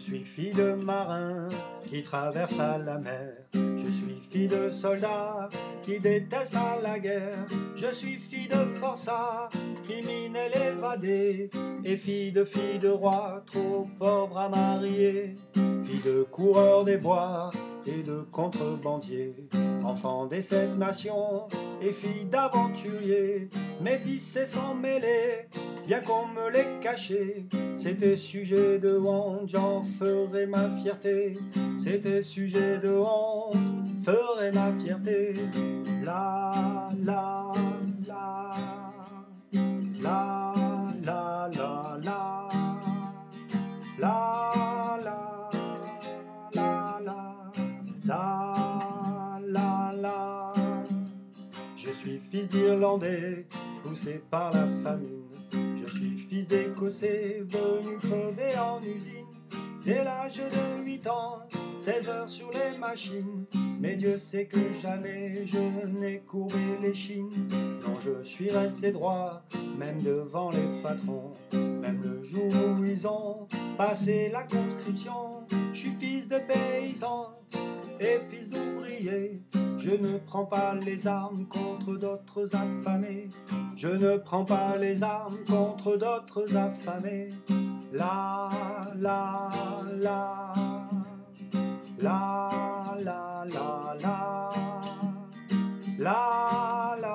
suis fille de marin qui traverse à la mer. Je suis fille de soldat qui déteste à la guerre. Je suis fille de forçat, criminel évadé, et fille de roi, trop pauvre à marier. Fille de coureur des bois et de contrebandier, enfant des 7 nations et fille d'aventurier, métissée sans mêler, bien qu'on me l'ait caché. C'était sujet de honte, j'en ferai ma fierté. C'était sujet de honte, ferai ma fierté. La la la la la la la la la la la. Je suis fils d'Irlandais, poussé par la famine. Je suis fils d'Écossais, venu crever en usine. Dès l'âge de 8 ans, 16 heures sur les machines. Mais Dieu sait que jamais je n'ai courbé les chines. Non, je suis resté droit, même devant les patrons. Même le jour où ils ont passé la conscription. Je suis fils de paysan et fils d'ouvrier. Je ne prends pas les armes contre d'autres affamés. Je ne prends pas les armes contre d'autres affamés. La la la la la la la la la